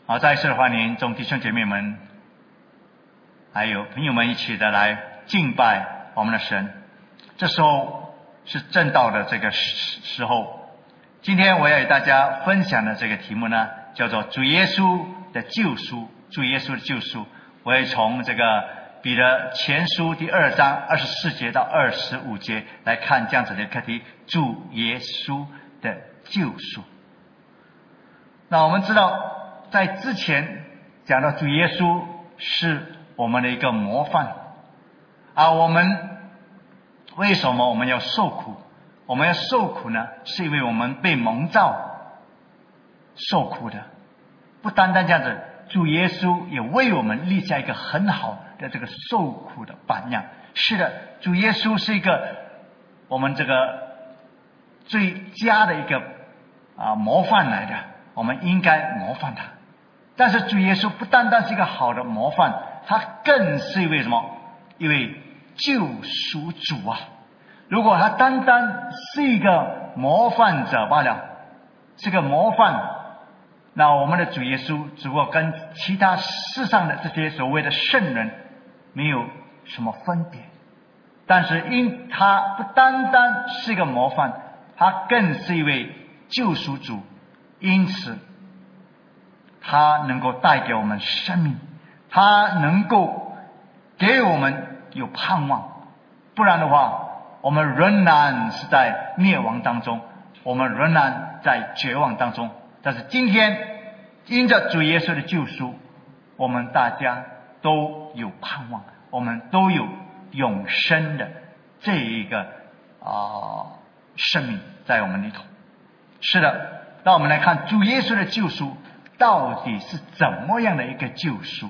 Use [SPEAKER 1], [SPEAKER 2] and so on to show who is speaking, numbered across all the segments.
[SPEAKER 1] 好，再一次欢迎众弟兄姐妹们，还有朋友们一起的来敬拜我们的神。这时候是正道的这个时候。今天我要与大家分享的这个题目呢，叫做主耶稣的救赎。主耶稣的救赎，我会从这个彼得前书第2章24节到25节来看这样子的课题：主耶稣的救赎。那我们知道，在之前讲到主耶稣是我们的一个模范，而我们为什么我们要受苦？我们要受苦呢，是因为我们被蒙召受苦的。不单单这样子，主耶稣也为我们立下一个很好的这个受苦的榜样。是的，主耶稣是一个我们这个最佳的一个模范来的，我们应该模范他。但是主耶稣不单单是一个好的模范，他更是一位什么？一位救赎主啊！如果他单单是一个模范者罢了，是个模范，那我们的主耶稣只不过跟其他世上的这些所谓的圣人没有什么分别。但是因他不单单是一个模范，他更是一位救赎主，因此他能够带给我们生命，他能够给我们有盼望。不然的话，我们仍然是在灭亡当中，我们仍然在绝望当中。但是今天因着主耶稣的救赎，我们大家都有盼望，我们都有永生的这一个生命在我们里头。是的，让我们来看主耶稣的救赎到底是怎么样的一个救赎。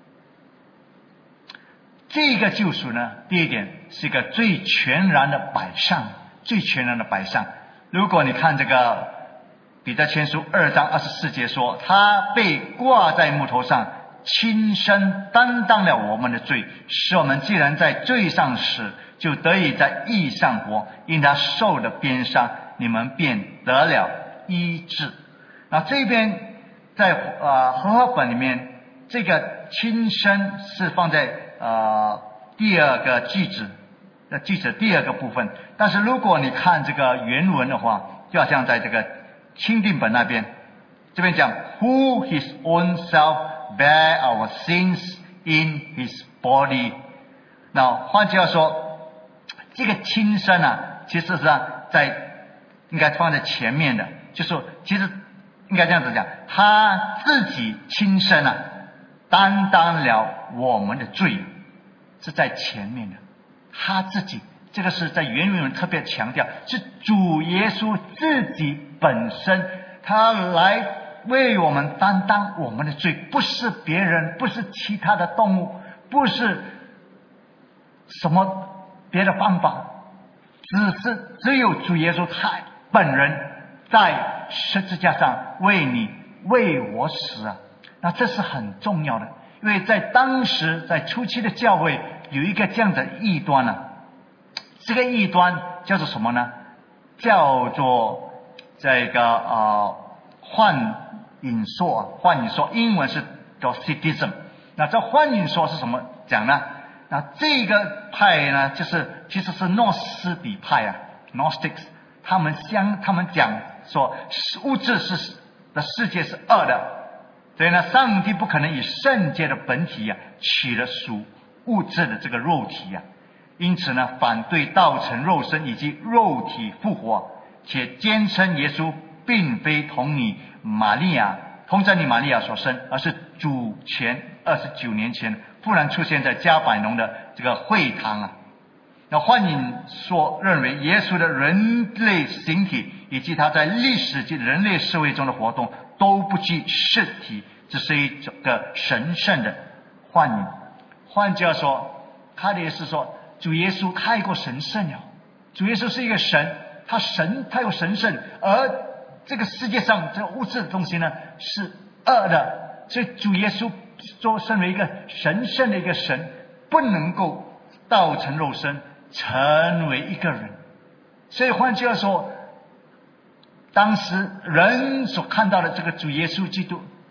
[SPEAKER 1] 这个救赎呢，第一点是一个最全然的摆上，最全然的摆上。如果你看这个彼得前书2章24节说，他被挂在木头上，亲身担当了我们的罪，使我们既然在罪上死，就得以在义上活。因他受的鞭伤，你们便得了医治。那这边在和合本里面，这个亲身是放在第二个句子第二个部分。但是如果你看这个原文的话，就好像在这个钦定本那边，这边讲 Who his own self bear our sins in his body。 那换句话说，这个亲身其实是应该放在前面的，就是说其实应该这样子讲，他自己亲身担当了我们的罪，是在前面的。他自己，这个是在原文特别强调，是主耶稣自己本身，他来为我们担当我们的罪，不是别人，不是其他的动物，不是什么别的方法，只有主耶稣他本人在十字架上为你为我死啊！那这是很重要的，因为在当时在初期的教会有一个这样的异端这个异端叫做什么呢？叫做这个幻影说，英文是叫 Citizen。 那这幻影说是什么讲呢？那这个派呢，其实是诺斯底派Gnostics， 他们讲说物质的世界是恶的，所以呢，上帝不可能以圣洁的本体取了属物质的这个肉体因此呢，反对道成肉身以及肉体复活，且坚称耶稣并非同着你玛利亚所生，而是主前29年前忽然出现在加百农的这个会堂那幻影说认为耶稣的人类形体以及他在历史及人类社会中的活动都不具实体，这是一个神圣的幻影。换句话说，他的意思是说，主耶稣太过神圣了，主耶稣是一个神，他有神圣，而这个世界上这个物质的东西呢是恶的，所以主耶稣身为一个神圣的一个神，不能够道成肉身成为一个人。所以换句话说，当时人所看到的这个主耶稣基督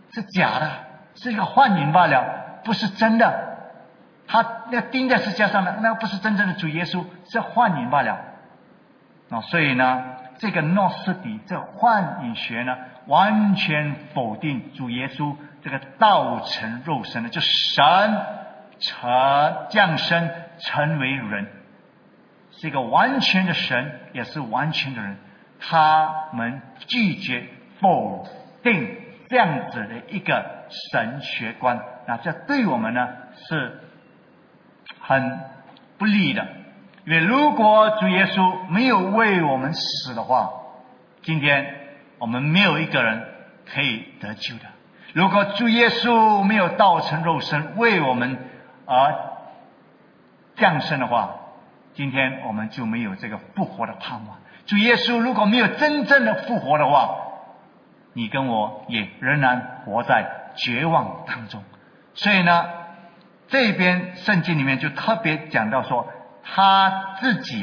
[SPEAKER 1] 是假的，是一个幻影罢了，不是真的。他那钉在十字架上的那不是真正的主耶稣，是幻影罢了。所以呢，这个诺斯底这幻影学呢，完全否定主耶稣这个道成肉身的，就神降生成为人，是一个完全的神，也是完全的人。他们拒绝否定这样子的一个神学观，那这对我们呢是很不利的。因为如果主耶稣没有为我们死的话，今天我们没有一个人可以得救的。如果主耶稣没有道成肉身为我们而降生的话，今天我们就没有这个复活的盼望。主耶稣如果没有真正的复活的话，你跟我也仍然活在绝望当中。所以呢，这边圣经里面就特别讲到说，他自己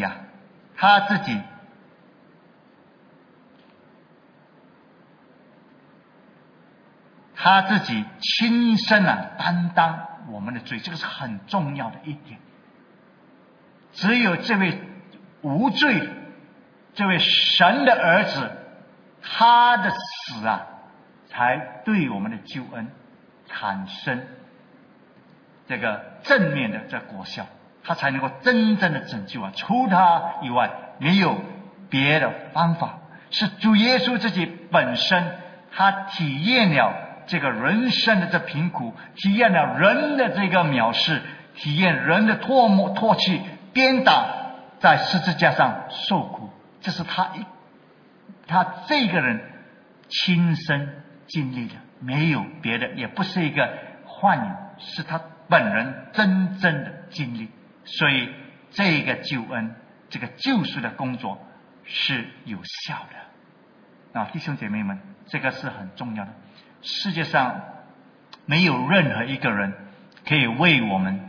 [SPEAKER 1] 亲身担当我们的罪，这个是很重要的一点。只有这位无罪，这位神的儿子，他的死才对我们的救恩产生这个正面的这果效，他才能够真正的拯救除他以外没有别的方法。是主耶稣自己本身，他体验了这个人生的这贫苦，体验了人的这个藐视，体验人的唾弃、鞭打，在十字架上受苦，这是他这个人亲身经历的，没有别的，也不是一个幻影，是他本人真正的经历。所以这个救恩，这个救赎的工作是有效的弟兄姐妹们，这个是很重要的。世界上没有任何一个人可以为我们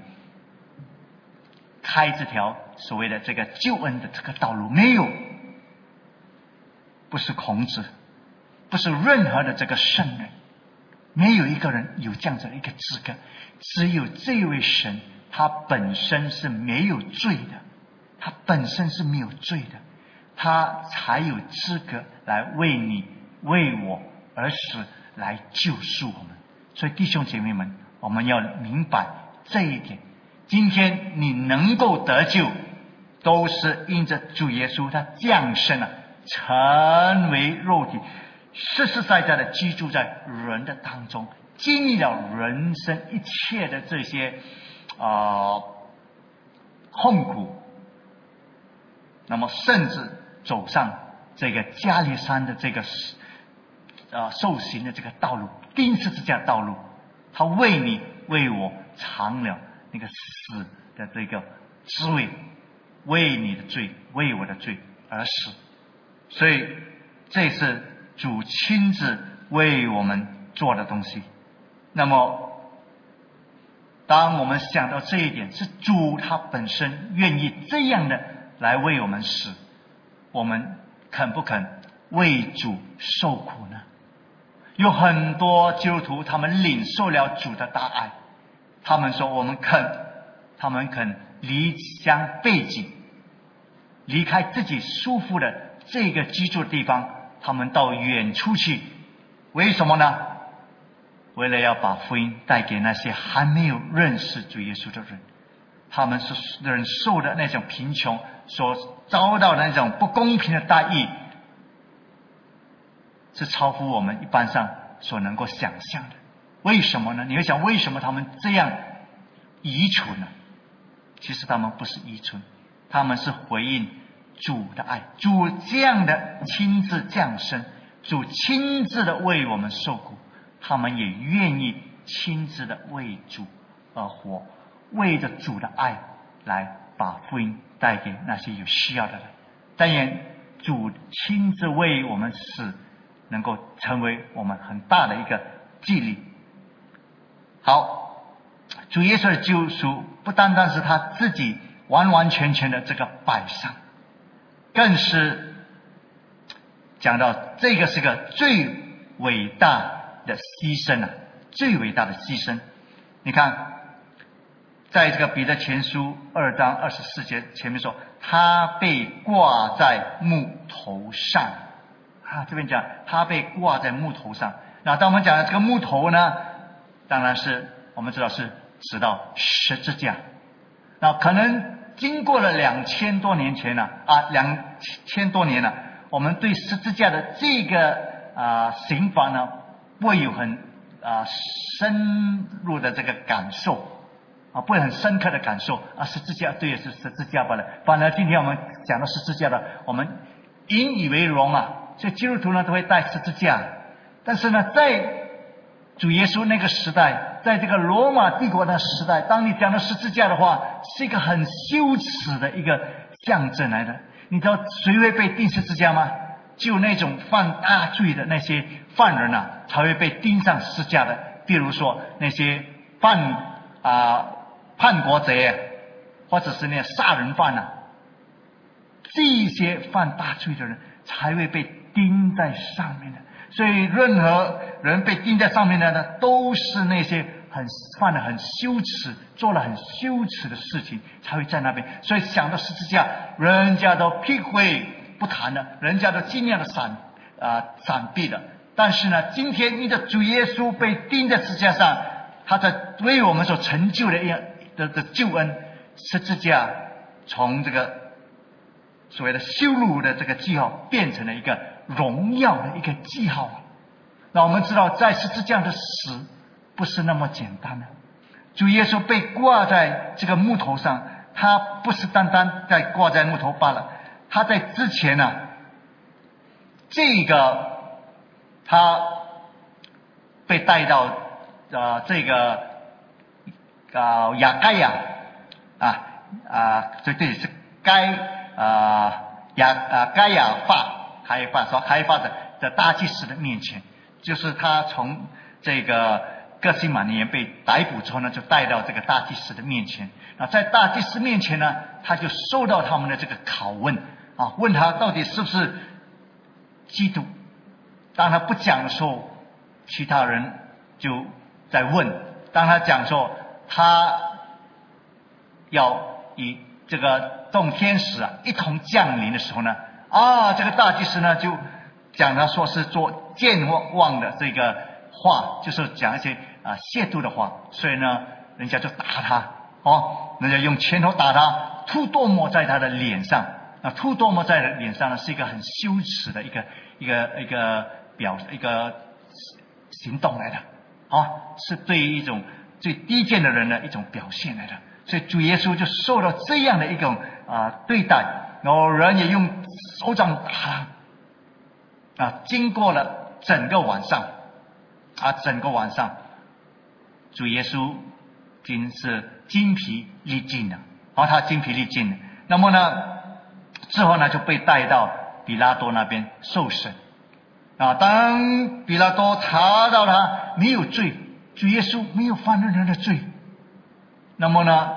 [SPEAKER 1] 开这条所谓的这个救恩的这个道路，没有，不是孔子，不是任何的这个圣人，没有一个人有这样子的一个资格。只有这位神，他本身是没有罪的，他本身是没有罪的，他才有资格来为你为我而死，来救赎我们。所以弟兄姐妹们，我们要明白这一点。今天你能够得救，都是因着主耶稣他降生成为肉体，实实在在的居住在人的当中，经历了人生一切的这些痛苦，那么甚至走上这个加利山的这个受刑的这个道路，钉十字架的道路，他为你为我尝了那个死的这个滋味，为你的罪为我的罪而死。所以这是主亲自为我们做的东西。那么当我们想到这一点，是主他本身愿意这样的来为我们死，我们肯不肯为主受苦呢？有很多基督徒他们领受了主的大爱，他们说他们肯离乡背井，离开自己舒服的这个居住的地方，他们到远处去。为什么呢？为了要把福音带给那些还没有认识主耶稣的人。他们是忍受的那种贫穷，所遭到的那种不公平的待遇，是超乎我们一般上所能够想象的。为什么呢？你会想，为什么他们这样愚蠢呢？其实他们不是愚蠢，他们是回应主的爱。主这样的亲自降生，主亲自的为我们受苦，他们也愿意亲自的为主而活，为着主的爱来把福音带给那些有需要的人。但愿主亲自为我们死，能够成为我们很大的一个激励。好，主耶稣的救赎不单单是他自己完完全全的这个摆上，更是讲到这个是个最伟大的牺牲啊，最伟大的牺牲。你看，在这个彼得前书2章24节前面说，他被挂在木头上啊，这边讲他被挂在木头上。那当我们讲的这个木头呢，当然是我们知道是指到十字架。那可能经过了2000多年前了2000多年了，我们对十字架的这个刑罚呢，不会有很深入的这个感受不会很深刻的感受十字架对，是十字架罢了。反而今天我们讲到十字架了，我们引以为荣所以基督徒呢都会带十字架。但是呢，在主耶稣那个时代，在这个罗马帝国的时代，当你讲到十字架的话，是一个很羞耻的一个象征来的。你知道谁会被钉十字架吗？就那种犯大罪的那些犯人才会被钉上十字架的。比如说那些叛国贼或者是那杀人犯这些犯大罪的人才会被钉在上面的。所以任何人被钉在上面的呢，都是那些犯了很羞耻，做了很羞耻的事情才会在那边。所以想到十字架，人家都避讳不谈的，人家都尽量的闪避的。但是呢，今天因着主耶稣被钉在十字架上，他在为我们所成就的救恩，十字架从这个所谓的羞辱的这个记号变成了一个荣耀的一个记号。那我们知道在十字架的死不是那么简单的。主耶稣被挂在这个木头上，他不是单单在挂在木头罢了，他在之前他被带到这个亚该亚所以这里是该亚开发的大祭司的面前，就是他从这个各西马尼园被逮捕之后呢，就带到这个大祭司的面前。在大祭司面前呢，他就受到他们的这个拷问问他到底是不是基督。当他不讲的时候，其他人就在问；当他讲说他要以这个众天使一同降临的时候呢，这个大祭司呢就讲他说是做健忘的这个话，就是讲一些亵渎的话，所以呢人家就打他人家用拳头打他，吐唾沫在他的脸上。吐唾沫在脸上呢，是一个很羞耻的一个行动来的是对于一种最低贱的人的一种表现来的。所以主耶稣就受到这样的一种对待，然后人也用手掌打他经过了整个晚上主耶稣真是精疲力尽了他精疲力尽了。那么呢之后呢就被带到比拉多那边受审当比拉多查到他没有罪，主耶稣没有犯任何的罪，那么呢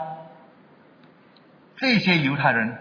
[SPEAKER 1] 这些犹太人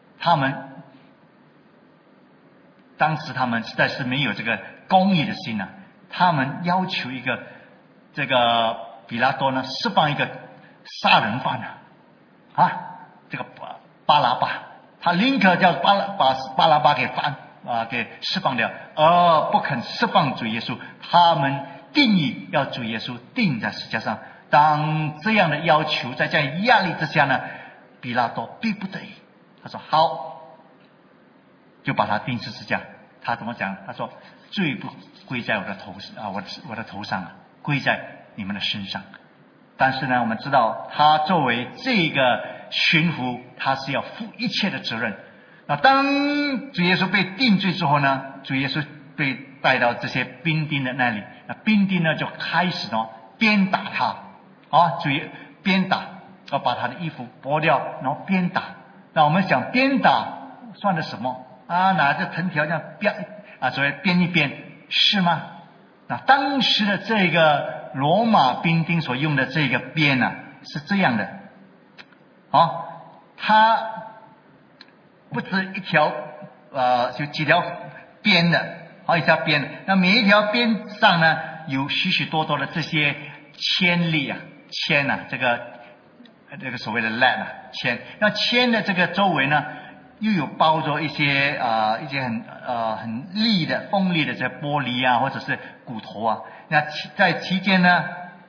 [SPEAKER 1] 当时他们实在是没有这个公义的心他们要求一个这个比拉多呢释放一个杀人犯这个巴拉巴，他宁可叫把巴拉巴给释放掉，而不肯释放主耶稣。他们定义要主耶稣钉在十字架上。当这样的要求在这样压力之下呢，比拉多逼不得已，他说好，就把他钉十字架。他怎么讲？他说罪不归在我的头上归在你们的身上。但是呢我们知道他作为这个巡抚，他是要负一切的责任。当主耶稣被定罪之后呢，主耶稣被带到这些兵丁的那里，兵丁呢就开始鞭打他鞭打，把他的衣服剥掉，然后鞭打。那我们想鞭打算的什么拿着藤条这样所谓鞭一鞭是吗？那当时的这个罗马兵丁所用的这个鞭是这样的他不止一条就几条鞭的，好几条鞭的。那每一条鞭上呢有许许多多的这些铅粒啊，铅啊，这个所谓的 lead 啊，铅。那铅的这个周围呢，又有包着一些很利的锋利的这玻璃啊，或者是骨头啊。那在期间呢，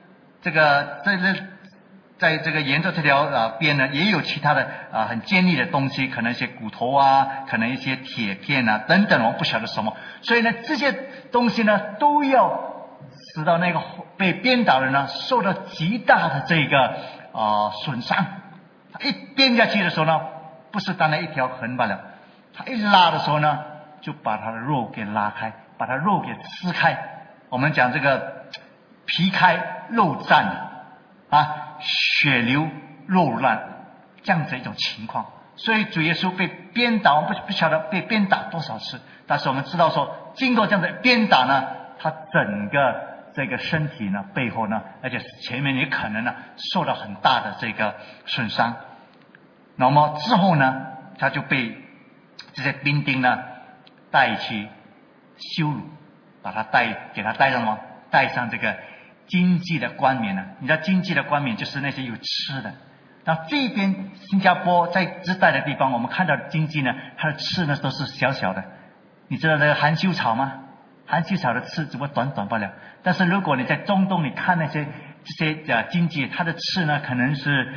[SPEAKER 1] 在这个沿着这条边呢，也有其他的很尖利的东西，可能一些骨头啊，可能一些铁片啊等等，我不晓得什么。所以呢，这些东西呢，都要使到那个被鞭打的人呢，受到极大的这个损伤。他一鞭下去的时候呢，不是单单一条痕罢了，他一拉的时候呢，就把他的肉给拉开，把他肉给撕开。我们讲这个皮开肉绽啊，血流肉烂，这样子一种情况。所以主耶稣被鞭打，我们不晓得被鞭打多少次，但是我们知道说，经过这样的鞭打呢，他整个这个身体呢背后呢，而且前面也可能呢受到很大的这个损伤。那么之后呢，他就被这些兵丁呢带去羞辱，给他戴上什么？戴上这个经济的冠冕呢？你知道经济的冠冕就是那些有吃的。那这边新加坡在支带的地方，我们看到的经济呢，它的刺呢都是小小的。你知道那个含羞草吗？含羞草的刺只不过短短罢了。但是如果你在中东，你看这些经济，它的刺呢可能是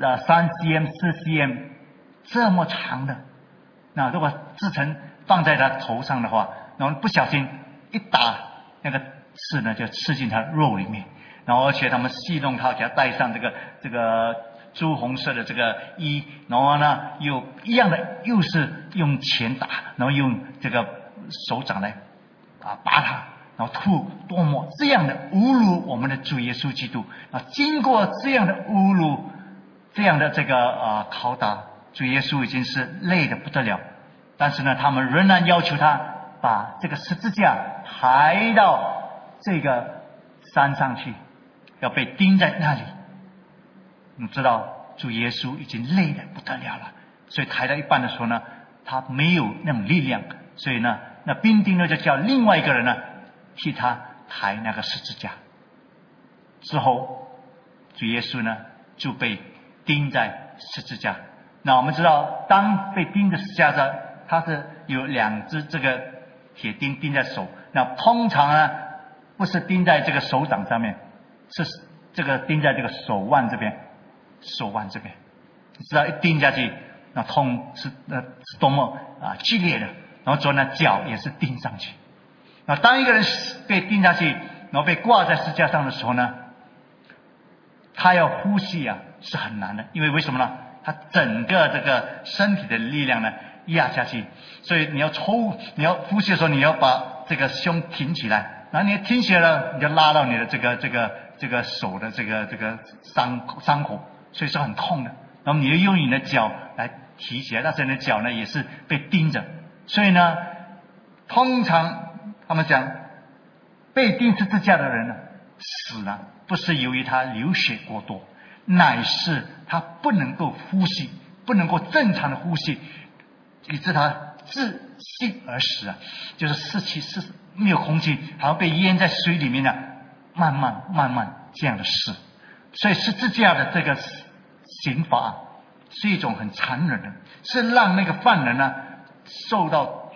[SPEAKER 1] 3cm 4cm 这么长的。那如果制成放在他头上的话，然后不小心一打，那个刺呢就刺进他肉里面。然后而且他们戏弄他，给他戴上这个朱红色的这个衣，然后呢又一样的，又是用钱打，然后用这个手掌来拔他，然后吐唾沫，这样的侮辱我们的主耶稣基督。经过这样的侮辱，这样的这个拷打，主耶稣已经是累得不得了，但是呢，他们仍然要求他把这个十字架抬到这个山上去，要被钉在那里。你知道主耶稣已经累得不得了了，所以抬到一半的时候呢，他没有那种力量，所以呢，那兵丁呢就叫另外一个人呢替他抬那个十字架。之后主耶稣呢就被钉在十字架。那我们知道，当被钉在十字架上，它是有2只这个铁钉钉在手。那通常呢不是钉在这个手掌上面，是这个钉在这个手腕这边。你知道一钉下去，那痛是多么剧烈的。然后之后呢，脚也是钉上去。那当一个人被钉下去，然后被挂在十字架上的时候呢，他要呼吸是很难的，因为为什么呢？他整个这个身体的力量呢压下去，所以你要呼吸的时候，你要把这个胸挺起来，然后你挺起来了，你就拉到你的这个手的这个伤口，所以是很痛的。然后你要用你的脚来提起来，但是你的脚呢也是被钉着，所以呢，通常他们讲被钉十字架的人呢死了，不是由于他流血过多，乃是他不能够呼吸，不能够正常的呼吸，以致他窒息而死就是失气，没有空气，好像被淹在水里面慢慢这样的死。所以十字架的这个刑罚是一种很残忍的，是让那个犯人呢受到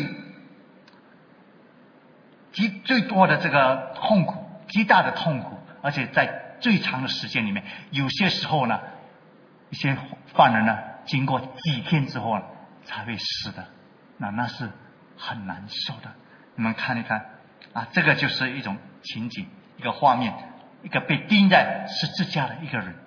[SPEAKER 1] 最多的这个痛苦，极大的痛苦，而且在最长的时间里面，有些时候呢，一些犯人呢经过几天之后才会死的，那是很难受的。你们看一看这个就是一种情景，一个画面，一个被钉在十字架的一个人。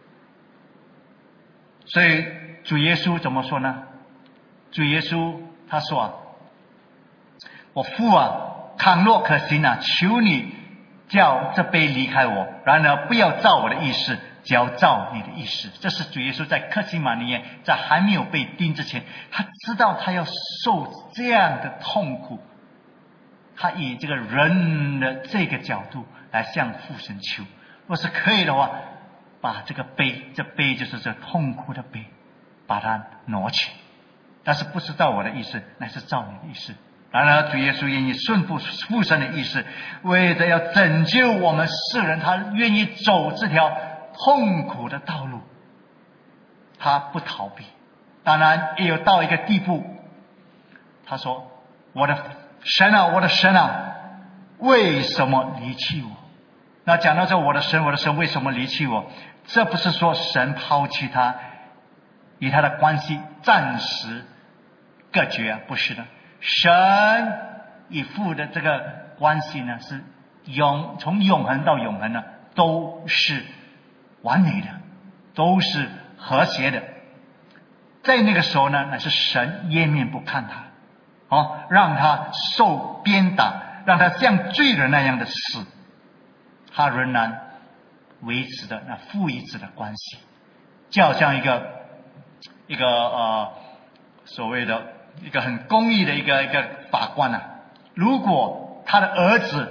[SPEAKER 1] 所以主耶稣怎么说呢？主耶稣他说我父倘若可行求你叫这杯离开我，然而不要照我的意思，只要照你的意思。这是主耶稣在客西马尼园，在还没有被钉之前，他知道他要受这样的痛苦，他以这个人的这个角度来向父神求，若是可以的话，把这个杯，这杯就是这痛苦的杯，把它挪去，但是不是照我的意思，乃是照你的意思。 然而主耶稣愿意顺服父神的意思，为着要拯救我们世人，他愿意走这条痛苦的道路，他不逃避。当然也有到一个地步，他说：我的神啊，我的神啊，为什么离弃我？那讲到这，我的神，我的神，为什么离弃我？这不是说神抛弃他，与他的关系暂时隔绝啊，不是的。神与父的这个关系呢，是从永恒到永恒呢，都是完美的，都是和谐的。在那个时候呢，乃是神掩面不看他，让他受鞭打，让他像罪人那样的死，他仍然维持着那父与子的关系，就好像一个所谓的一个很公义的一个法官啊，如果他的儿子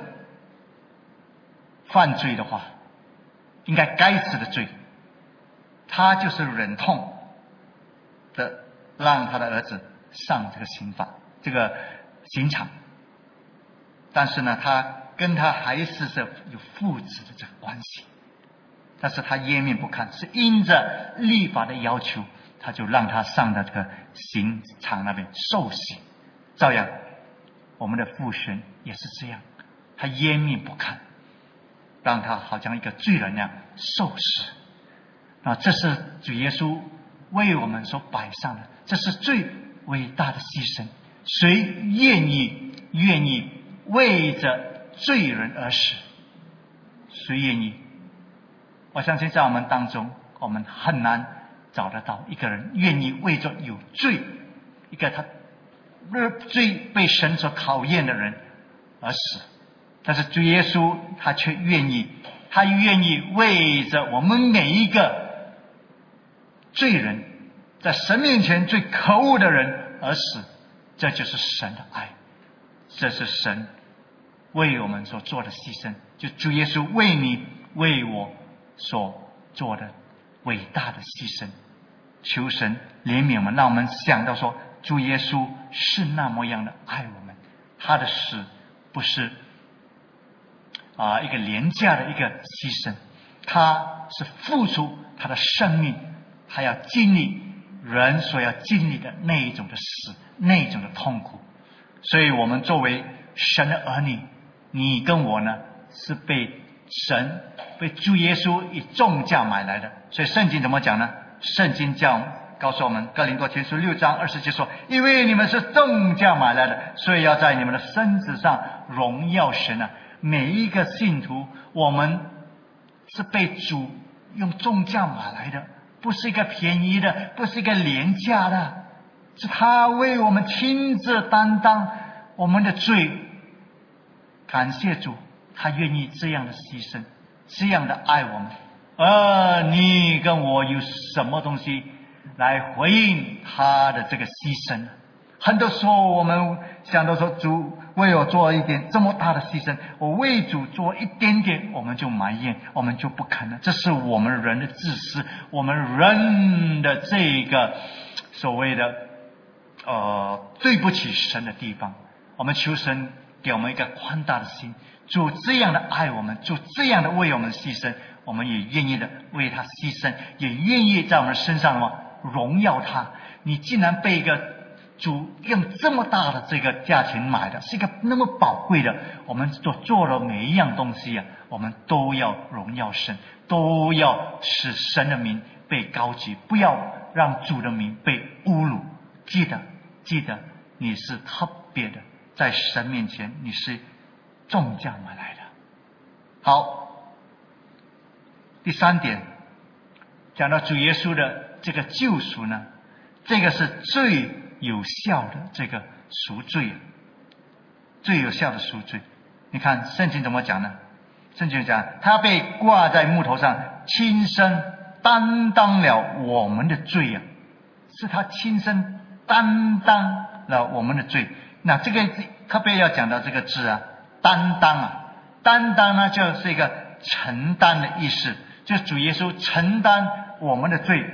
[SPEAKER 1] 犯罪的话，应该死的罪，他就是忍痛的让他的儿子上这个刑场，但是呢，他跟他还是有父子的这个关系，但是他掩面不看，是因着律法的要求，他就让他上到这个刑场那边受刑。照样我们的父神也是这样，他掩面不看，让他好像一个罪人那样受死。这是主耶稣为我们所摆上的，这是最伟大的牺牲。谁愿意为着罪人而死？谁愿意？我相信在我们当中，我们很难找得到一个人愿意为着有罪，一个他最被神所考验的人而死。但是主耶稣他却愿意为着我们每一个罪人，在神面前最可恶的人而死。这就是神的爱，这是神为我们所做的牺牲，就主耶稣为你为我所做的伟大的牺牲。求神怜悯我们，让我们想到说，主耶稣是那么样的爱我们，他的死不是一个廉价的一个牺牲，他是付出他的生命，他要经历人所要经历的那一种的死，那一种的痛苦。所以我们作为神的儿女，你跟我呢，是被主耶稣以重价买来的。所以圣经怎么讲呢？圣经告诉我们，哥林多前书6章20节说，因为你们是重价买来的，所以要在你们的身子上荣耀神啊。每一个信徒，我们是被主用重价买来的，不是一个便宜的，不是一个廉价的，是他为我们亲自担当我们的罪。感谢主，他愿意这样的牺牲，这样的爱我们。你跟我有什么东西来回应他的这个牺牲呢？很多时候我们想到说，主为我做一点这么大的牺牲，我为主做一点点，我们就埋怨，我们就不肯了。这是我们人的自私，我们人的这个所谓的对不起神的地方。我们求神给我们一个宽大的心，主这样的爱我们，主这样的为我们牺牲，我们也愿意的为他牺牲，也愿意在我们身上荣耀他。你竟然被一个主用这么大的这个价钱买的，是一个那么宝贵的，我们做了每一样东西啊，我们都要荣耀神，都要使神的名被高举，不要让主的名被侮辱。记得你是特别的，在神面前你是重价买来的。好，第3点讲到主耶稣的这个救赎呢，这个是最有效的这个赎罪，最有效的赎罪。你看圣经怎么讲呢？圣经讲他被挂在木头上，亲身担当了我们的罪啊，是他亲身担当了我们的罪。那这个特别要讲到这个字啊，担当呢就是一个承担的意思，就是主耶稣承担我们的罪，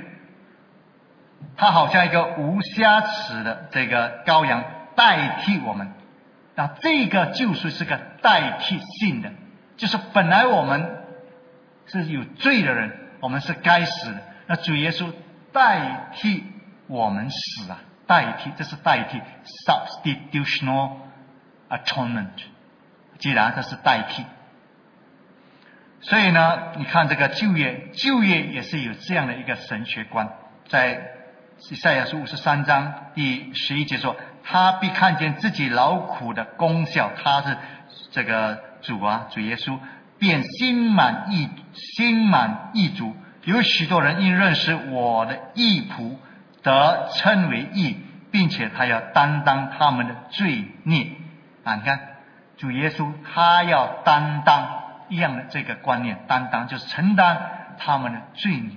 [SPEAKER 1] 他好像一个无瑕疵的这个羔羊代替我们， 那这个救赎是个代替性的，就是本来我们是有罪的人，我们是该死的，那主耶稣代替我们死啊，代替，这是代替 substitutional atonement， 既然这是代替，所以呢，你看这个旧约也是有这样的一个神学观，在以赛亚书53章第11节说，他必看见自己劳苦的功效，他是这个主耶稣，便心满意足。有许多人因认识我的义仆得称为义，并且他要担当他们的罪孽啊！你看主耶稣他要担当一样的这个观念，担当就是承担他们的罪孽。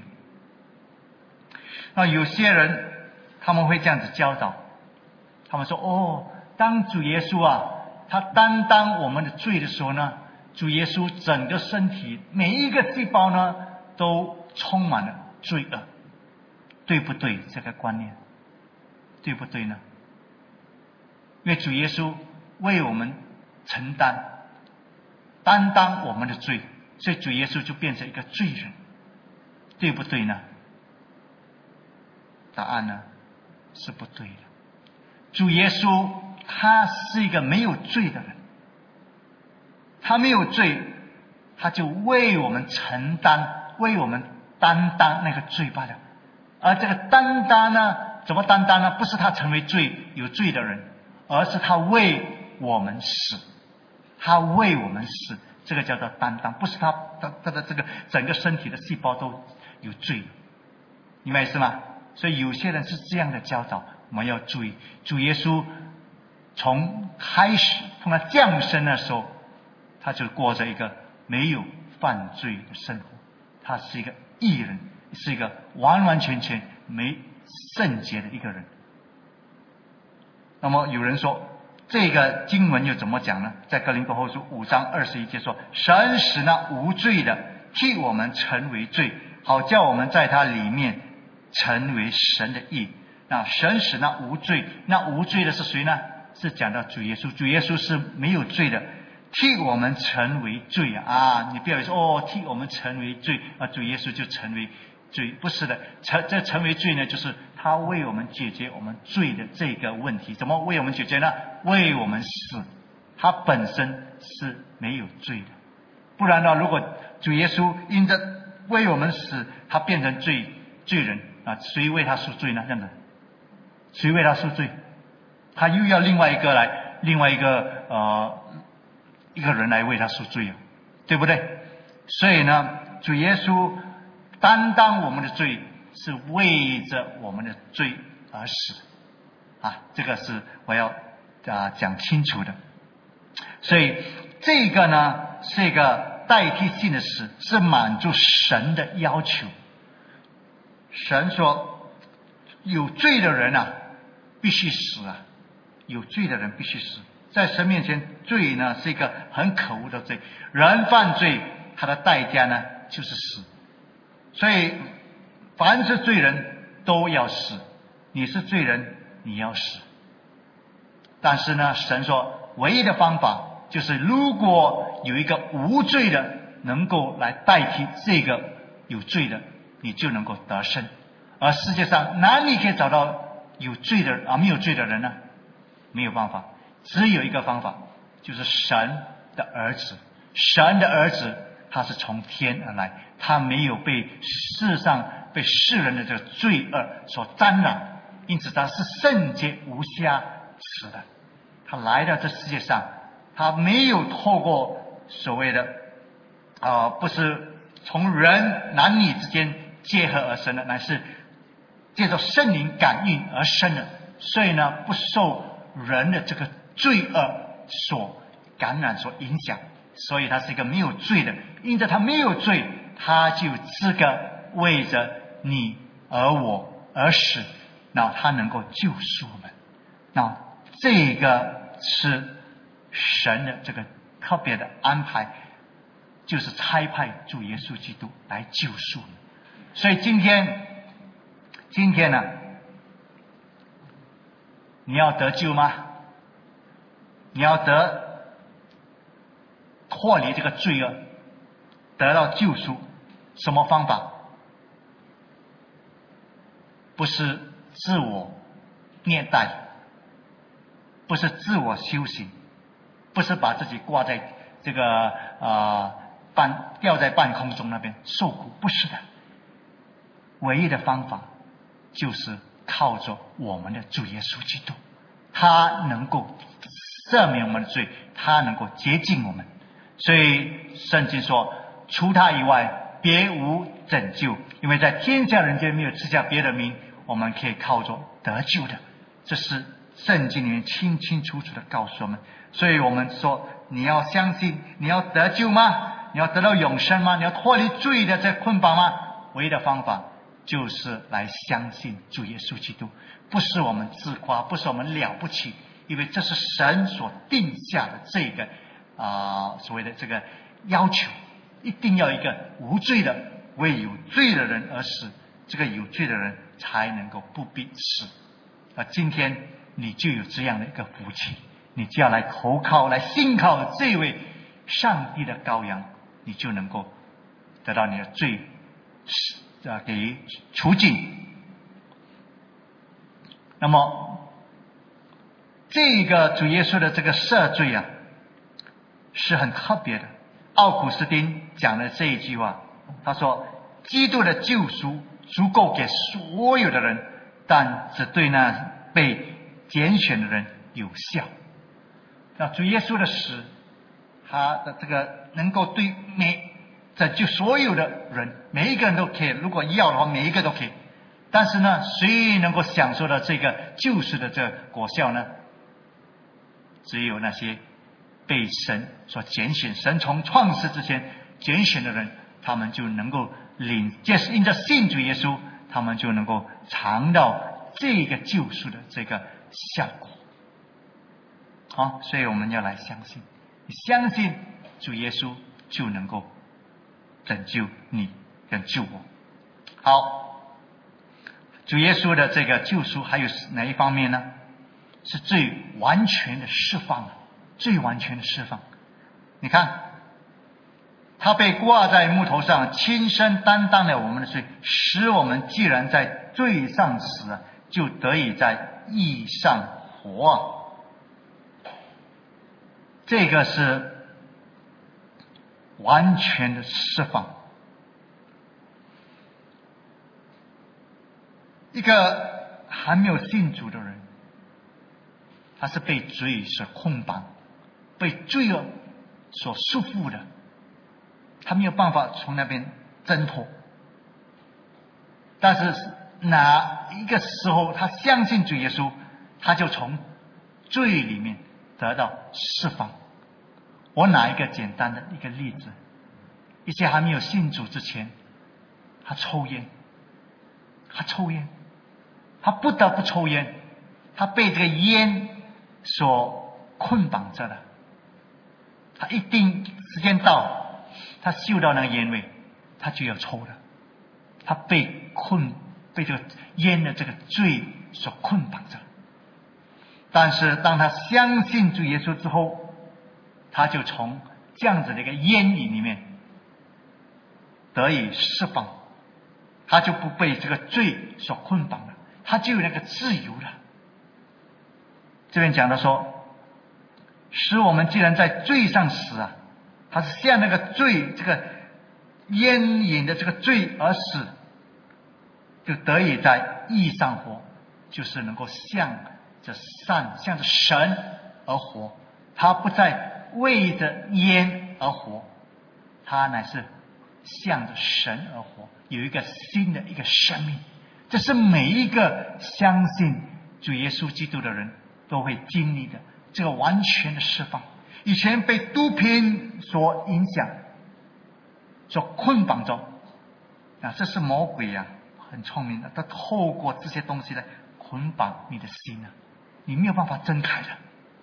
[SPEAKER 1] 那有些人他们会这样子教导，他们说当主耶稣他担当我们的罪的时候呢，主耶稣整个身体每一个细胞呢都充满了罪恶，对不对？这个观念对不对呢？因为主耶稣为我们承担担当我们的罪，所以主耶稣就变成一个罪人，对不对呢？答案呢是不对的。主耶稣他是一个没有罪的人，他没有罪，他就为我们承担，为我们担当那个罪罢了。而这个担当呢，怎么担当呢？不是他成为有罪的人，而是他为我们死，他为我们死，这个叫做担当，不是他的这个整个身体的细胞都有罪，明白意思吗？所以有些人是这样的教导，我们要注意。主耶稣从开始从他降生的时候，他就过着一个没有犯罪的生活，他是一个义人，是一个完完全全没圣洁的一个人。那么有人说这个经文又怎么讲呢？在哥林多后书5章21节说，神使那无罪的替我们成为罪，好叫我们在他里面成为神的义。那神使那无罪的是谁呢？是讲到主耶稣，主耶稣是没有罪的，替我们成为罪啊！你不要说替我们成为罪主耶稣就成为罪，不是的，这成为罪呢，就是他为我们解决我们罪的这个问题。怎么为我们解决呢？为我们死，他本身是没有罪的。不然呢，如果主耶稣因着为我们死，他变成罪人谁为他赎罪呢？这样的，谁为他赎罪？他又要另外一个人来为他赎罪对不对？所以呢，主耶稣担当我们的罪，是为着我们的罪而死这个是我要讲清楚的。所以这个呢是一个代替性的死，是满足神的要求。神说有罪的人必须死有罪的人必须死。在神面前，罪呢是一个很可恶的罪，人犯罪他的代价呢就是死。所以凡是罪人都要死，你是罪人你要死。但是呢，神说唯一的方法就是如果有一个无罪的能够来代替这个有罪的，你就能够得生。而世界上哪里可以找到有罪的没有罪的人呢？没有办法，只有一个方法，就是神的儿子。神的儿子他是从天而来，他没有被世人的这个罪恶所沾染，因此他是圣洁无瑕疵的。他来到这世界上，他没有透过所谓的不是从人男女之间结合而生的，乃是借着圣灵感应而生的。所以呢，不受人的这个罪恶所感染所影响，所以他是一个没有罪的。因着他没有罪，他就有资格为着你而我而死，那他能够救赎我们。那这个是神的这个特别的安排，就是差派主耶稣基督来救赎我们。所以今天呢，你要得救吗？ 你要脱离这个罪恶，得到救赎，什么方法？不是自我虐待，不是自我修行，不是把自己挂在这个吊在半空中那边受苦，不是的。唯一的方法就是靠着我们的主耶稣基督，他能够赦免我们的罪，他能够洁净我们。所以圣经说，除他以外别无拯救，因为在天下人间没有赐下别的名，我们可以靠着得救的。这是圣经里面清清楚楚的告诉我们。所以我们说，你要相信，你要得救吗？你要得到永生吗？你要脱离罪的这捆绑吗？唯一的方法就是来相信主耶稣基督，不是我们自夸，不是我们了不起，因为这是神所定下的这个所谓的这个要求，一定要一个无罪的为有罪的人而死，这个有罪的人才能够不必死。今天你就有这样的一个福气，你就要来投靠，来信靠这位上帝的羔羊，你就能够得到你的罪给除尽。那么这个主耶稣的这个赦罪啊，是很特别的。奥古斯丁讲了这一句话，他说基督的救赎足够给所有的人，但只对那被拣选的人有效。那主耶稣的死，他的这个能够对拯救所有的人，每一个人都可以，如果要的话每一个都可以。但是呢，谁能够享受到这个救赎的这个果效呢？只有那些被神所拣选，神从创世之前拣选的人，他们就能够因着信主耶稣，他们就能够尝到这个救赎的这个效果。好，所以我们要来相信，你相信主耶稣就能够拯救你跟救我。好，主耶稣的这个救赎还有哪一方面呢？是最完全的释放，最完全的释放。你看，他被挂在木头上，亲身担当了我们的罪，使我们既然在罪上死，就得以在义上活。这个是完全的释放。一个还没有信主的人，他是被罪所捆绑，被罪恶所束缚的，他没有办法从那边挣脱。但是哪一个时候他相信主耶稣，他就从罪里面得到释放。我拿一个简单的一个例子，一些还没有信主之前，他抽烟，他不得不抽烟，他被这个烟所捆绑着的，他一定时间到，他嗅到那个烟味，他就要抽了。他被这个烟的这个罪所捆绑着。但是当他相信主耶稣之后，他就从这样子的一个烟瘾里面得以释放，他就不被这个罪所捆绑了，他就有那个自由了。这边讲的说，使我们既然在罪上死啊，他是向那个罪，这个烟瘾的这个罪而死，就得以在义上活，就是能够向着神而活。他不再为着烟而活，他乃是向着神而活，有一个新的一个生命。这是每一个相信主耶稣基督的人都会经历的这个完全的释放。以前被毒品所影响，所捆绑着，这是魔鬼啊，很聪明的，他透过这些东西来捆绑你的心啊，你没有办法挣开的，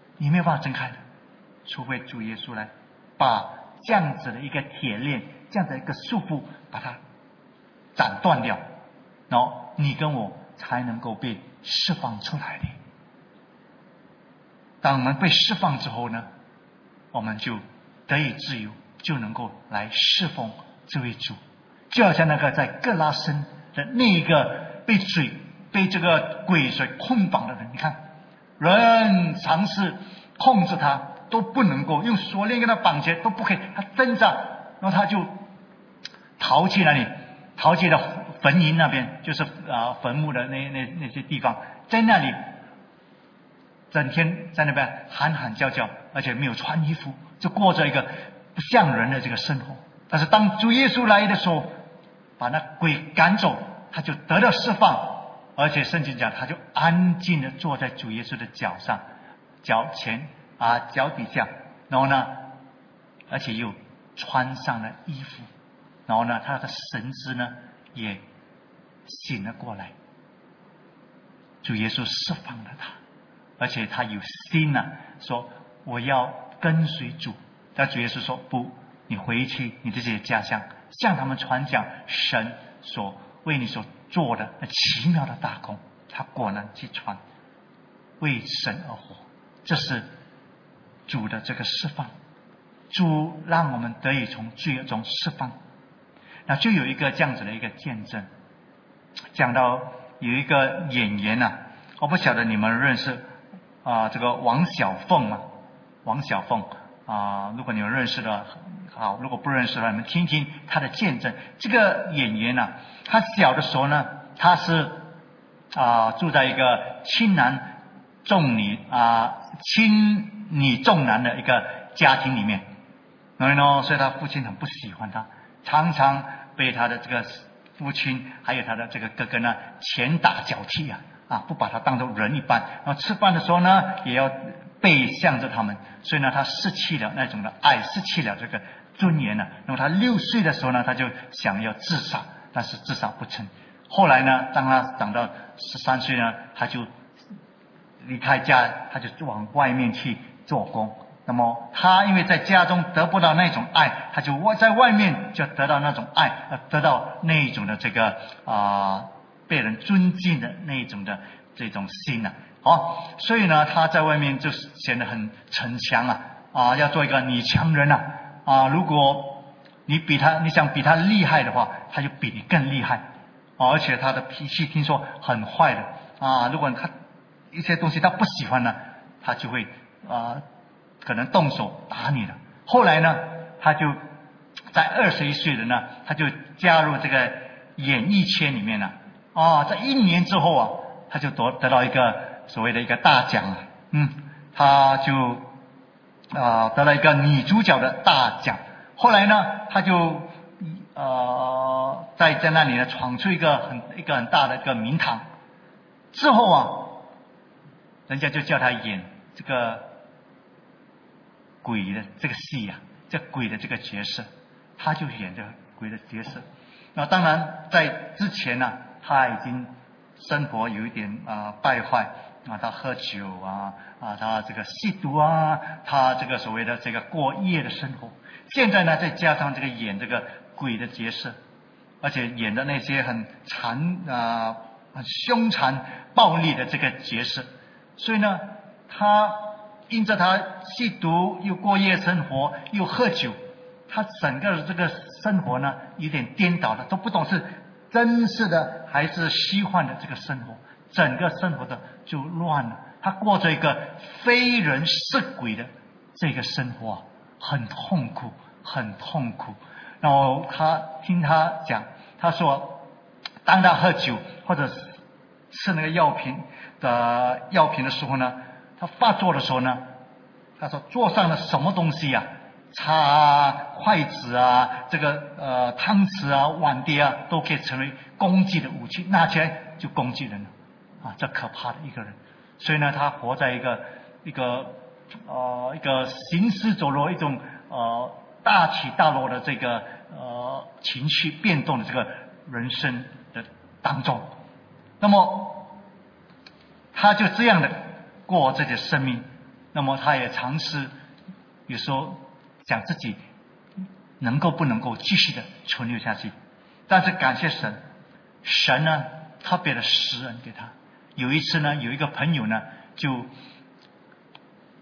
[SPEAKER 1] 除非主耶稣来把这样子的一个铁链，这样的一个束缚，把它斩断掉，然后你跟我才能够被释放出来的。 当我们被释放之后呢，我们就得以自由，就能够来侍奉这位主。就好像那个在各拉森的那一个被这个鬼所捆绑的人，你看人尝试控制他都不能够，用锁链跟他绑起来都不可以，他挣扎，然后他就逃去哪里？逃去了坟茔那边，就是坟墓的那些地方，在那里整天在那边喊喊叫叫，而且没有穿衣服，就过着一个不像人的这个生活。但是当主耶稣来的时候，把那鬼赶走，他就得到释放，而且圣经讲他就安静的坐在主耶稣的脚上，脚前脚底下，然后呢而且又穿上了衣服，然后呢他的神志呢也醒了过来。主耶稣释放了他，而且他有心说我要跟随主。但主耶稣说不，你回去你自己的家乡，向他们传讲神所为你所做的那奇妙的大功。他果然去传，为神而活。这是主的这个释放，主让我们得以从罪恶中释放。那就有一个这样子的一个见证，讲到有一个演员我不晓得你们认识这个王小凤吗？王小凤如果你们认识的好，如果不认识的，你们听听他的见证。这个演员他小的时候呢，他是住在一个轻女重男的一个家庭里面，然后呢，所以他父亲很不喜欢他，常常被他的这个父亲还有他的这个哥哥呢拳打脚踢不把他当作人一般，然后吃饭的时候呢也要背向着他们，所以呢他失去了那种的爱，失去了这个尊严了。那么他6岁的时候呢，他就想要自杀，但是自杀不成。后来呢，当他长到13岁呢，他就离开家，他就往外面去做工。那么他因为在家中得不到那种爱，他就在外面就得到那种爱，得到那种的这个被人尊敬的那种的这种心所以呢他在外面就显得很逞强要做一个女强人如果你想比他厉害的话，他就比你更厉害而且他的脾气听说很坏的如果他一些东西他不喜欢呢，他就会可能动手打你了。后来呢，他就在21岁的呢，他就加入这个演艺圈里面了在1年之后他就得到一个所谓的一个大奖他就得了一个女主角的大奖。后来呢，他就在那里呢闯出一个很大的一个名堂。之后人家就叫他演这个鬼的这个戏这鬼的这个角色，他就演这个鬼的角色。那当然在之前他已经生活有一点败坏他喝酒他这个吸毒他这个所谓的这个过夜的生活。现在呢，再加上这个演这个鬼的角色，而且演的那些很凶残暴力的这个角色，所以呢，他因着他吸毒又过夜生活又喝酒，他整个的这个生活呢有点颠倒了，都不懂是真实的还是虚幻的这个生活，整个生活的就乱了。他过着一个非人是鬼的这个生活很痛苦很痛苦。然后听他讲，他说当他喝酒或者吃那个药品的时候呢，他发作的时候呢，他说桌上的什么东西叉筷子这个汤匙碗碟都可以成为攻击的武器，拿起来就攻击人了这可怕的一个人。所以呢，他活在一个行尸走肉，一种大起大落的这个情绪变动的这个人生的当中。那么他就这样的过自己的生命，那么他也尝试有时候想自己不能够继续的存留下去。但是感谢神呢特别的施恩给他。有一次呢，有一个朋友呢就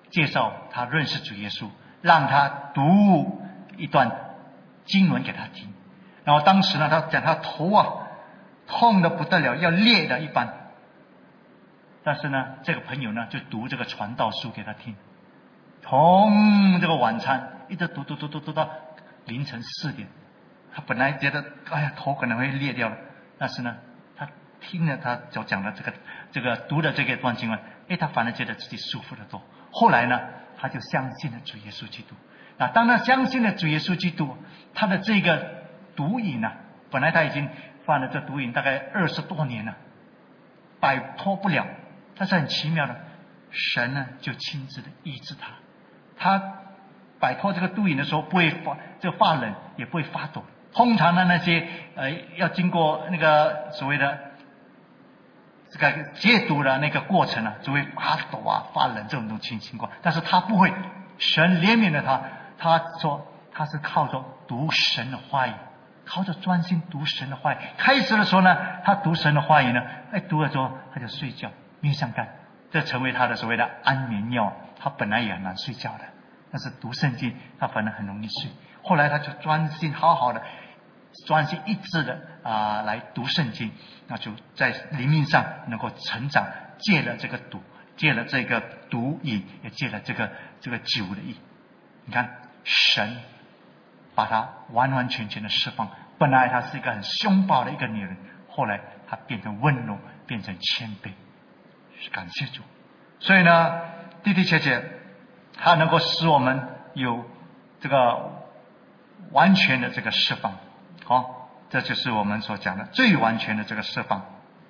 [SPEAKER 1] 介绍他认识主耶稣，让他读一段经文给他听。然后当时呢，他讲他头痛得不得了，要裂的一般。但是呢，这个朋友呢就读这个传道书给他听，从这个晚餐一直读到凌晨4点。他本来觉得头可能会裂掉了，但是呢，他听了他所讲的这个读的这个段经文，他反而觉得自己舒服得多。后来呢，他就相信了主耶稣基督。当他相信了主耶稣基督，他的这个毒瘾本来他已经犯了这毒瘾大概20多年了，摆脱不了。但是很奇妙的，神呢就亲自的医治他。他摆脱这个毒瘾的时候，不会发冷，也不会发抖。通常的那些要经过那个所谓的这个戒毒的那个过程就会发抖发冷这种情况。但是他不会，神怜悯了他。他说他是靠着读神的话语，靠着专心读神的话语。开始的时候呢，他读神的话语呢，读了之后他就睡觉，没想干，这成为他的所谓的安眠药。他本来也很难睡觉的，但是读圣经他反而很容易睡。后来他就专心好好的专心一致的来读圣经，那就在灵命上能够成长，戒了这个毒，戒了这个毒瘾，也戒了这个酒的瘾。你看神把他完完全全的释放。本来他是一个很凶暴的一个女人，后来他变成温柔，变成谦卑，感谢主。所以呢，弟弟姐姐，他能够使我们有这个完全的这个释放。好，这就是我们所讲的最完全的这个释放。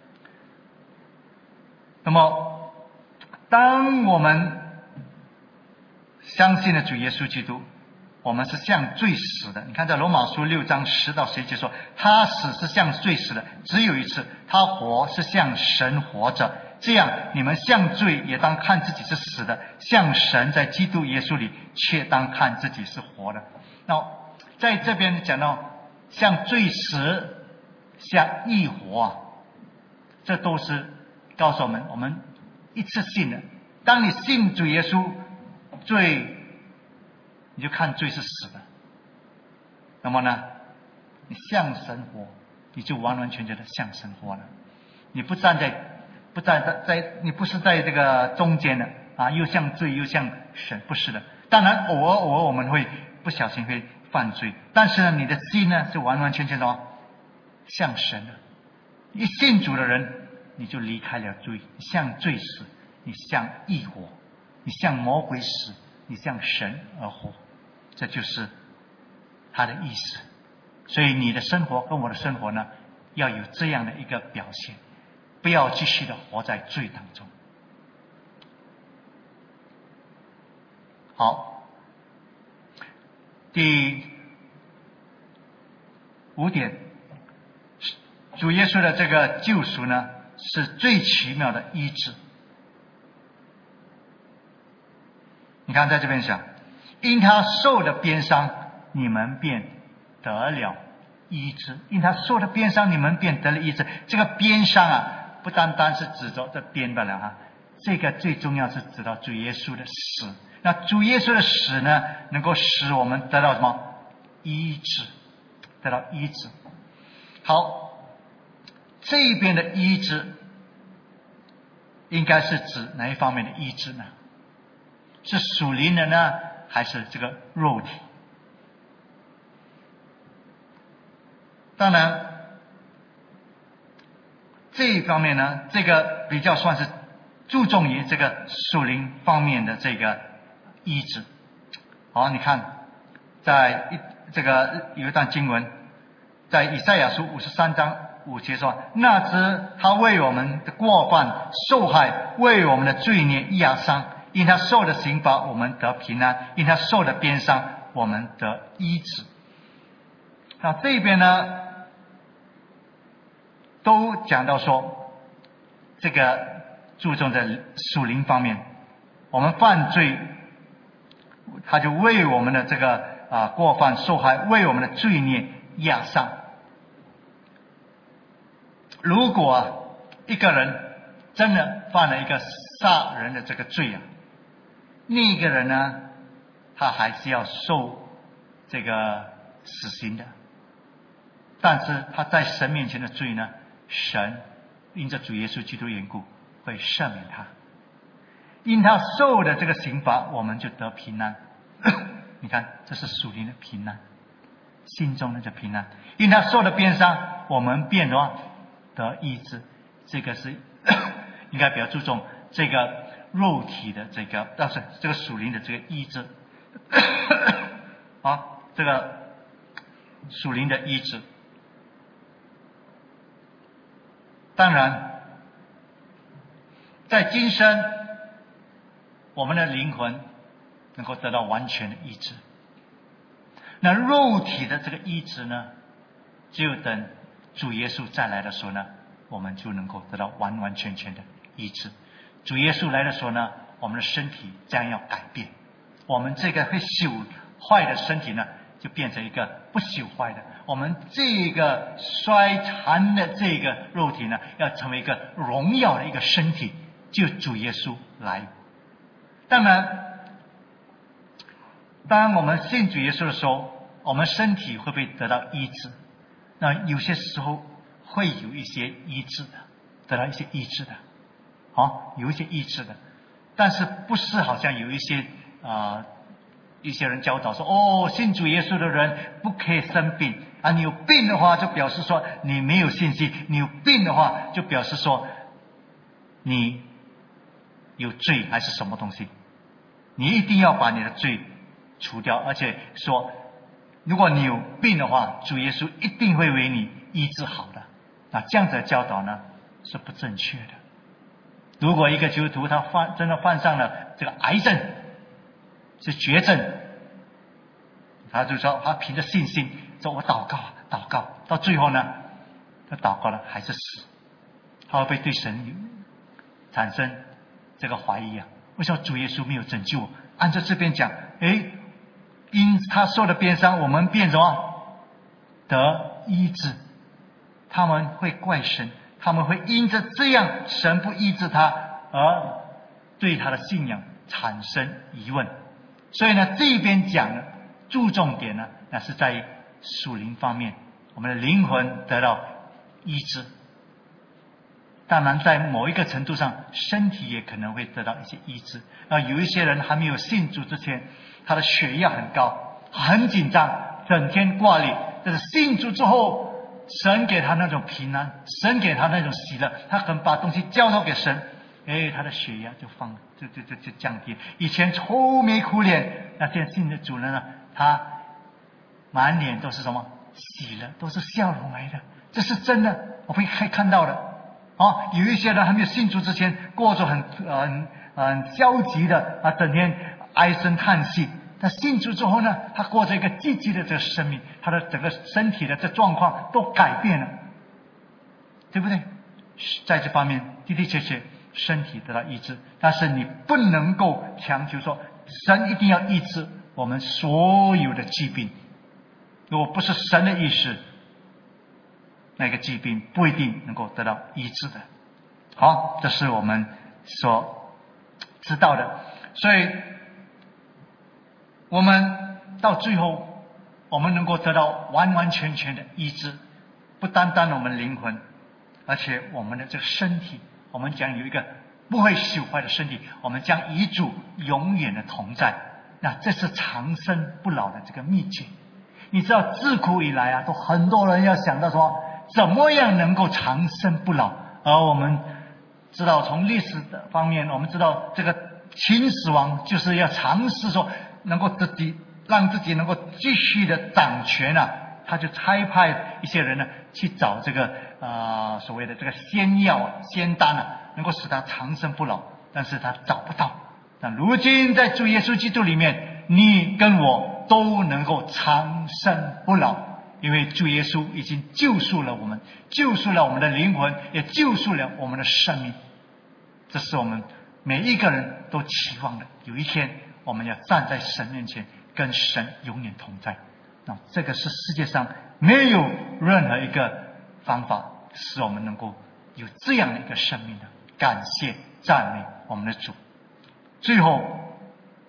[SPEAKER 1] 那么当我们相信了主耶稣基督，我们是像罪死的。你看在罗马书6章10到11节说，他死是像罪死的，只有一次；他活是像神活着。这样你们像罪也当看自己是死的，像神在基督耶稣里却当看自己是活的。那在这边讲到像罪死，像义活这都是告诉我们一次性的。当你信主耶稣，罪你就看罪是死的，那么呢，你向神活，你就完完全全的向神活了。你不你不是在这个中间的又像罪又像神，不是的。当然偶尔我们会不小心会犯罪，但是呢，你的心呢是完完全全的向神的。一信主的人，你就离开了罪，你向罪死，你向义活，你向魔鬼死，你向神而活，这就是他的意思。所以你的生活跟我的生活呢，要有这样的一个表现，不要继续的活在罪当中。好，第5点，主耶稣的这个救赎呢，是最奇妙的医治。你看在这边想，因他受的鞭伤，你们便得了医治；因他受的鞭伤，你们便得了医治。这个鞭伤不单单是指着这鞭的了这个最重要是指到主耶稣的死。那主耶稣的死呢，能够使我们得到什么？医治，得到医治。好，这一边的医治应该是指哪一方面的医治呢？是属灵的呢，还是这个肉体？当然这一方面呢，这个比较算是注重于这个属灵方面的这个医治。好，你看在这个有一段经文，在以赛亚书53章5节说，那知他为我们的过犯受害，为我们的罪孽压伤，因他受的刑罚我们得平安，因他受的鞭伤我们得医治。那这边呢都讲到说，这个注重在属灵方面，我们犯罪他就为我们的这个过犯受害，为我们的罪孽压伤。如果一个人真的犯了一个杀人的这个罪那个人呢，他还是要受这个死刑的。但是他在神面前的罪呢，神因着主耶稣基督缘故会赦免他。因他受的这个刑罚，我们就得平安。你看，这是属灵的平安，心中的这平安。因他受的鞭伤，我们便得医治。这个是应该比较注重这个肉体的这个，是这个属灵的这个医治。这个属灵的医治。当然，在今生，我们的灵魂能够得到完全的医治。那肉体的这个医治呢，只有等主耶稣再来的时候呢，我们就能够得到完完全全的医治。主耶稣来的时候呢，我们的身体将要改变，我们这个会朽坏的身体呢，就变成一个不朽坏的，我们这个衰残的这个肉体呢，要成为一个荣耀的一个身体，就主耶稣来。当然，当我们信主耶稣的时候，我们身体会不会得到医治？那有些时候会有一些医治的，得到一些医治的，有一些医治的，但是不是好像有一些一些人教导说，信主耶稣的人不可以生病啊！你有病的话，就表示说你没有信心；你有病的话，就表示说你有罪还是什么东西？你一定要把你的罪除掉，而且说，如果你有病的话，主耶稣一定会为你医治好的。那这样子的教导呢，是不正确的。如果一个基督徒他真的患上了这个癌症，是绝症，他就说他凭着信心说，我祷告，到最后呢，他祷告了还是死，他会不会对神产生这个怀疑啊？为什么主耶稣没有拯救我？按照这边讲，因他受的鞭伤，我们便得医治。他们会怪神，他们会因着这样神不医治他而对他的信仰产生疑问。所以呢，这边讲的注重点呢，那是在于属灵方面，我们的灵魂得到医治。当然在某一个程度上，身体也可能会得到一些医治。有一些人还没有信主之前，他的血压很高，很紧张，整天挂虑，但是信主之后，神给他那种平安，神给他那种喜乐，他肯把东西交托给神，他的血压就降低。以前愁眉苦脸，那现在信的主人呢，他满脸都是什么喜乐，都是笑容来的，这是真的，我会看到的。有一些人还没有信主之前，过着很消极的整天唉声叹气。但信主之后呢，他过着一个积极的这个生命，他的整个身体的这状况都改变了，对不对？在这方面的的确确身体得到医治，但是你不能够强求说神一定要医治我们所有的疾病。如果不是神的意识，那个疾病不一定能够得到医治的。好，这是我们所知道的。所以我们到最后，我们能够得到完完全全的医治，不单单我们灵魂，而且我们的这个身体，我们将有一个不会朽坏的身体，我们将与主永远的同在。那这是长生不老的这个秘诀。你知道自古以来都很多人要想到说怎么样能够长生不老，而我们知道从历史的方面，我们知道这个秦始皇就是要尝试说能够让自己能够继续的掌权他就差派一些人呢去找这个所谓的这个仙药仙丹能够使他长生不老，但是他找不到。但如今在主耶稣基督里面，你跟我都能够长生不老，因为主耶稣已经救赎了我们，救赎了我们的灵魂，也救赎了我们的生命。这是我们每一个人都期望的，有一天我们要站在神面前，跟神永远同在。那这个是世界上没有任何一个方法使我们能够有这样的一个生命的。感谢赞美我们的主。最后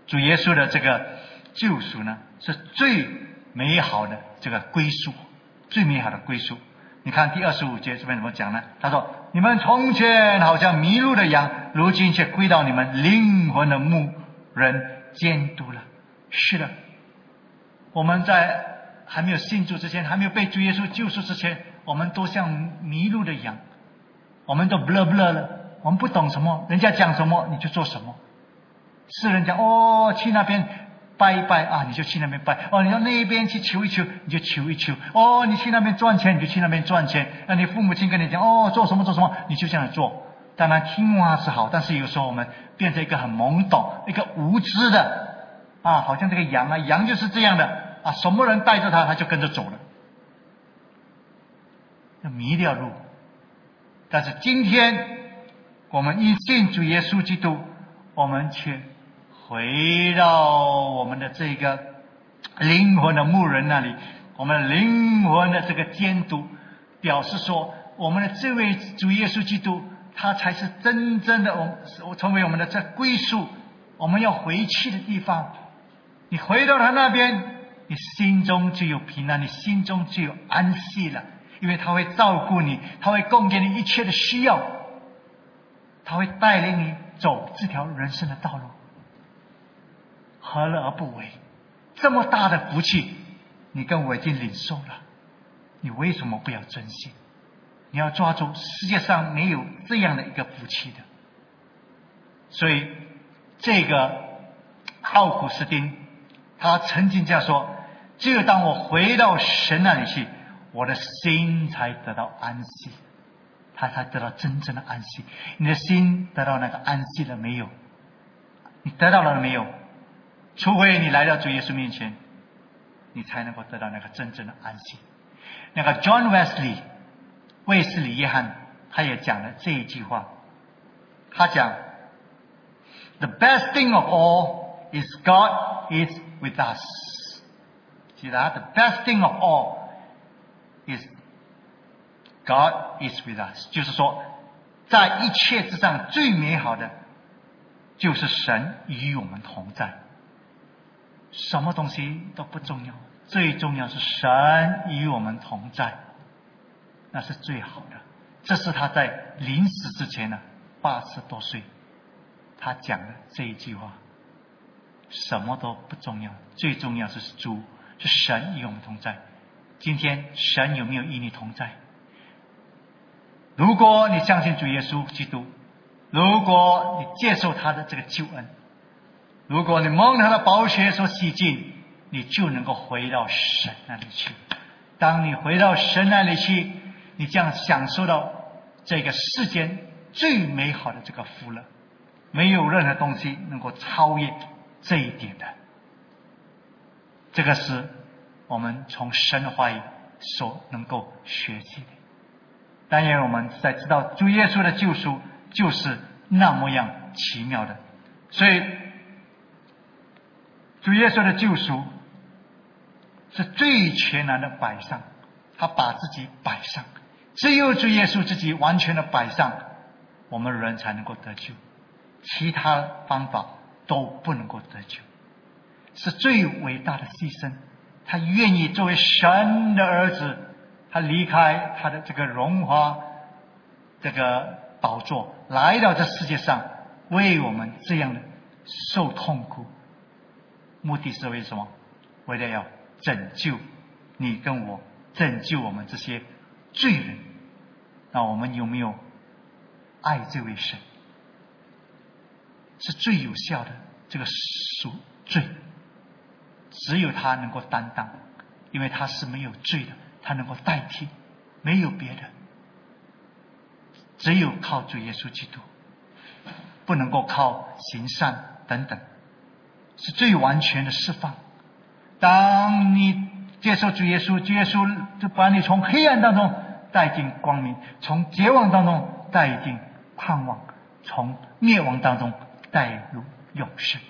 [SPEAKER 1] 主耶稣的这个救赎呢，是最美好的这个归宿，最美好的归宿。你看第25节这边怎么讲呢？他说：你们从前好像迷路的羊，如今却归到你们灵魂的牧人监督了。是的，我们在还没有信主之前，还没有被主耶稣救赎之前，我们都像迷路的羊，我们都 blur 了，我们不懂什么，人家讲什么你就做什么。世人讲去那边拜一拜啊，你就去那边拜。你到那边去求一求，你就求一求。你去那边赚钱，你就去那边赚钱。那你父母亲跟你讲做什么做什么，你就这样做。当然听话是好，但是有时候我们变成一个很懵懂、一个无知的好像这个羊羊就是这样的什么人带着他就跟着走了，就迷掉路。但是今天我们因信主耶稣基督，我们却回到我们的这个灵魂的牧人那里，我们灵魂的这个监督，表示说我们的这位主耶稣基督，他才是真正的成为我们的这归宿，我们要回去的地方。你回到他那边，你心中就有平安，你心中就有安息了，因为他会照顾你，他会供给你一切的需要，他会带领你走这条人生的道路。何乐而不为？这么大的福气，你跟我已经领受了，你为什么不要珍惜？你要抓住，世界上没有这样的一个福气的。所以这个奥古斯丁他曾经这样说：只有当我回到神那里去，我的心才得到安息，他才得到真正的安息。你的心得到那个安息了没有？你得到了没有？除非你来到主耶稣面前，你才能够得到那个真正的安息。那个 John Wesley 卫斯理约翰他也讲了这一句话，他讲 The best thing of all is God is with us。 记得 The best thing of all is God is with us， 就是说在一切之上最美好的就是神与我们同在，什么东西都不重要，最重要是神与我们同在，那是最好的。这是他在临死之前80多岁他讲的这一句话，什么都不重要，最重要是主，是神与我们同在。今天神有没有与你同在？如果你相信主耶稣基督，如果你接受他的这个救恩，如果你蒙他的宝血所洗净，你就能够回到神那里去。当你回到神那里去，你将享受到这个世间最美好的这个福乐，没有任何东西能够超越这一点的。这个是我们从神的话语所能够学习的。但愿我们在知道主耶稣的救赎就是那么样奇妙的。所以主耶稣的救赎是最全然的摆上，他把自己摆上，只有主耶稣自己完全的摆上，我们人才能够得救，其他方法都不能够得救。是最伟大的牺牲，他愿意作为神的儿子，他离开他的这个荣华这个宝座，来到这世界上为我们这样的受痛苦，目的是为什么？为了要拯救你跟我，拯救我们这些罪人。那我们有没有爱这位神？是最有效的这个赎罪，只有他能够担当，因为他是没有罪的，他能够代替，没有别的，只有靠主耶稣基督，不能够靠行善等等，是最完全的释放。当你接受主耶稣，主耶稣就把你从黑暗当中带进光明，从绝望当中带进盼望，从灭亡当中带入永生。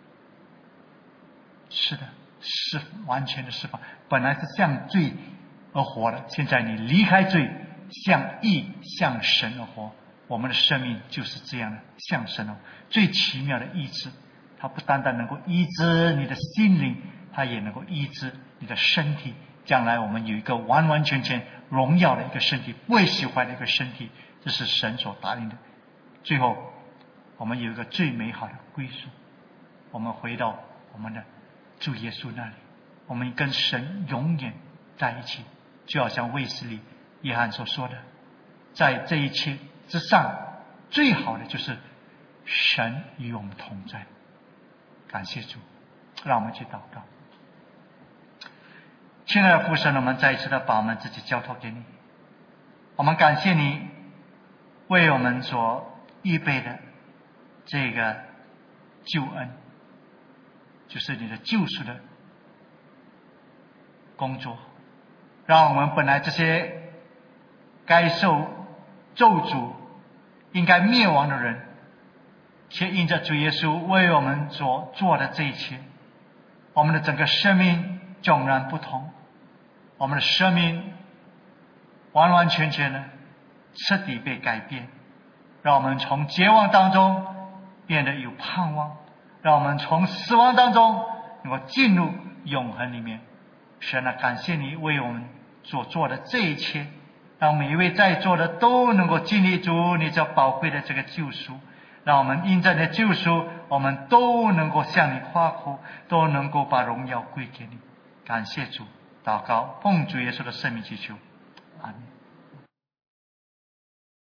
[SPEAKER 1] 是的，是完全的释放。本来是向罪而活的，现在你离开罪，向义向神而活。我们的生命就是这样的，向神而活。最奇妙的医治， 他不单单能够医治你的心灵，他也能够医治你的身体。将来我们有一个完完全全荣耀的一个身体，不会朽坏的一个身体，这是神所答应的。最后我们有一个最美好的归宿，我们回到我们的主耶稣那里，我们跟神永远在一起。就好像卫斯理约翰所说的，在这一切之上，最好的就是神与我们同在。感谢主，让我们去祷告。亲爱的父神，我们再一次的把我们自己交托给你，我们感谢你为我们所预备的这个救恩，就是你的救赎的工作，让我们本来这些该受咒诅应该灭亡的人，却因着主耶稣为我们所做的这一切，我们的整个生命迥然不同，我们的生命完完全全的彻底被改变，让我们从绝望当中变得有盼望，让我们从死亡当中能够进入永恒里面。神啊，感谢你为我们所做的这一切，让每一位在座的都能够经历主你这宝贵的这个救赎，让我们因着你的救赎，我们都能够向你夸口，都能够把荣耀归给你。感谢主，祷告奉主耶稣的圣名祈求，阿们。